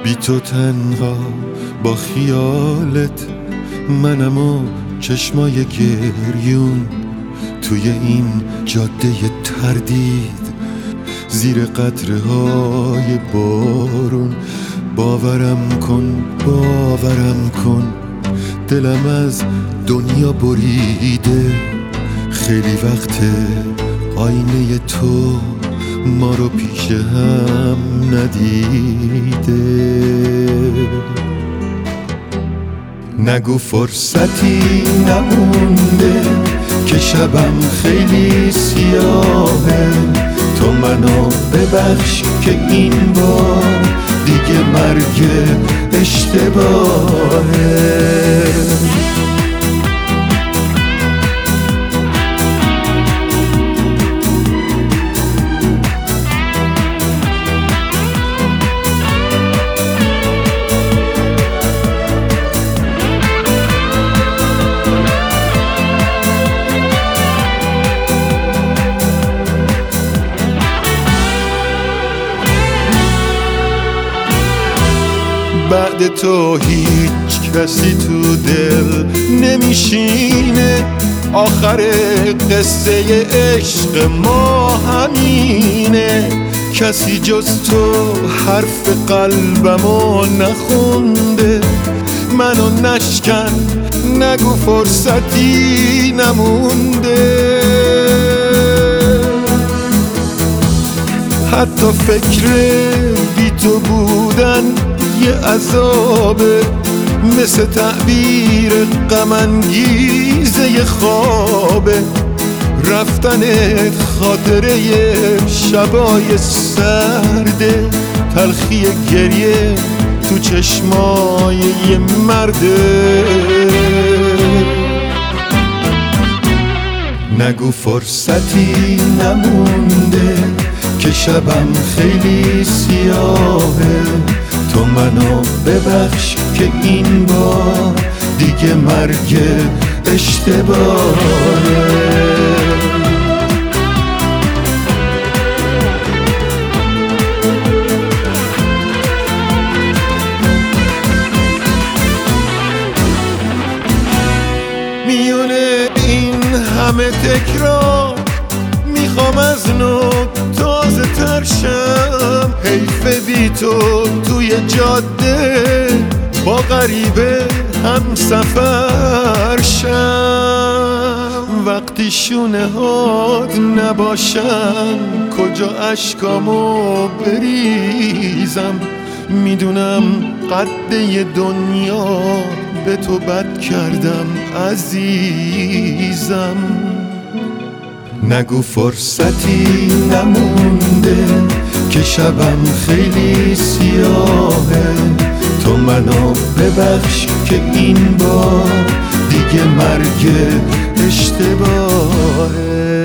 بی تو تنها با خیالت منم و چشمای گریون توی این جاده تردید زیر قطره های بارون. باورم کن دلم از دنیا بریده، خیلی وقته آینه تو ما رو پیش هم ندیده. نگو فرصتی نمونده که شبم خیلی سیاهه، تو منو ببخش که این بار دیگه مرگ اشتباهه. بعد تو هیچ کسی تو دل نمیشینه، آخر قصه عشق ما همینه. کسی جز تو حرف قلبمو نخونده، منو نشکن نگو فرصتی نمونده. حتی فکر بی تو بودن یه عذابه، مثل تعبیر غم انگیزه خوابه. رفتنت خاطره شبای سرده، تلخی گریه تو چشمای یه مرده. نگو فرصتی نمونده که شبم خیلی سیاهه، تو منو ببخش که این بار دیگه مرگ اشتباهه. میونه این همه تکرار میخوام از نو تازه تر شم. حیف بی تو توی جاده با غریبه هم سفر شم. وقتی شونه هات نباشن کجا اشکامو بریزم، میدونم قد دنیا به تو بد کردم عزیزم. نگو فرصتی نمونده که شبم خیلی سیاهه، تو منو ببخش که این بار دیگه مرگ اشتباهه.